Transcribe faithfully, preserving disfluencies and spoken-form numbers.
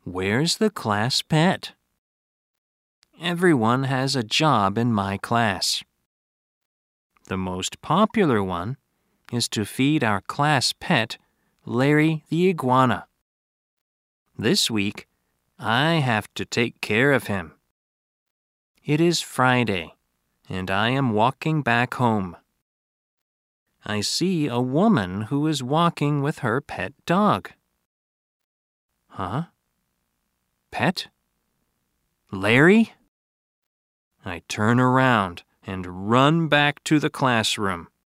Where's the class pet? Everyone has a job in my class. The most popular one is to feed our class pet, Larry the iguana. This week, I have to take care of him. It is Friday, and I am walking back home. I see a woman who is walking with her pet dog. Huh? Pet? Larry? I turn around and run back to the classroom.